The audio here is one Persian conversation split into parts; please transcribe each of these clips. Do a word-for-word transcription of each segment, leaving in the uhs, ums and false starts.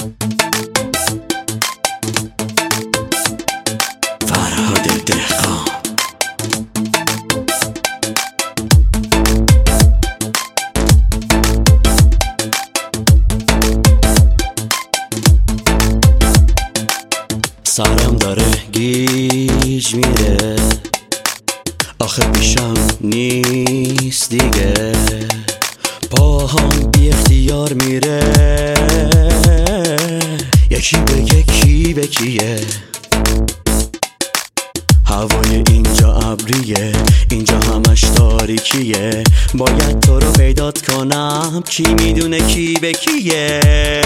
فرهاد دهقان. سرم داره گیج میره، آخه پیشم نیست دیگه، پاهام بی اختیار میره، یکی به یکی به کیه. هوای اینجا ابریه، اینجا همش تاریکیه، باید تو رو پیدات کنم، کی میدونه کی به کیه،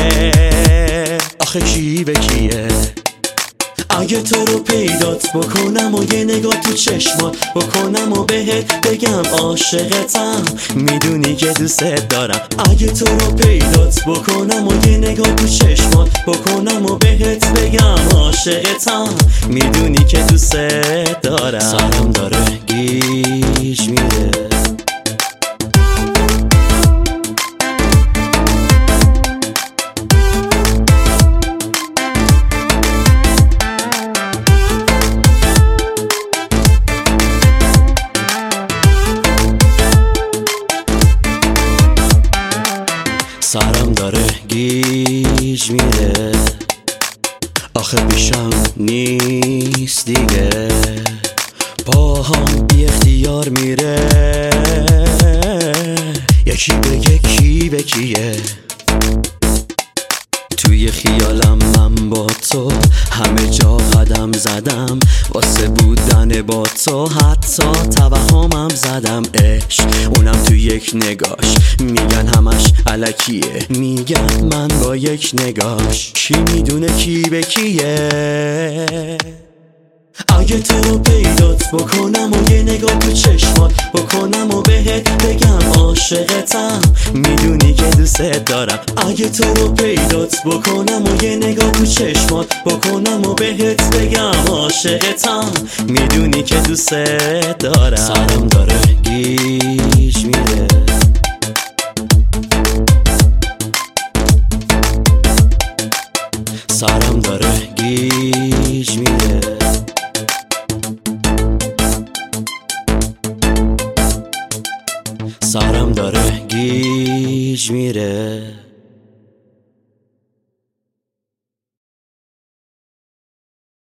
آخه کی به کیه. اگه تو رو پیدات بکنم و یه نگاه تو چشمات بکنم و بهت بگم عاشقتم، میدونی که دوست دارم. اگه تو رو پیدات بکنم و یه نگاه تو چشمات بکنم و بهت بگم عاشقتم، میدونی که دوست دارم. سرم داره گیج میره، سرم داره گیج میره، آخه پیشم نیست دیگه، پاهام بی اختیار میره، یکی به یکی به کیه. توی خیالم من با تو همه جا قدم زدم، واسه بودن با تو حتی توهمم زدم. عشق اونم تو یک نگاش، میگن همش الکیه، میگن من با یک نگاش، کی میدونه کی به کیه. اگه تو رو پیدات بکنم و یه نگاه تو چشمات بکنم و بهت بگم عاشقتم، میدونی که دوست دارم. اگه تو رو پیدات بکنم و یه نگاه تو چشمات بکنم و بهت بگم عاشقتم، میدونی که دوست دارم. سرم داره گیج میره، سرم داره گیج میره، سرم داره گیج میره.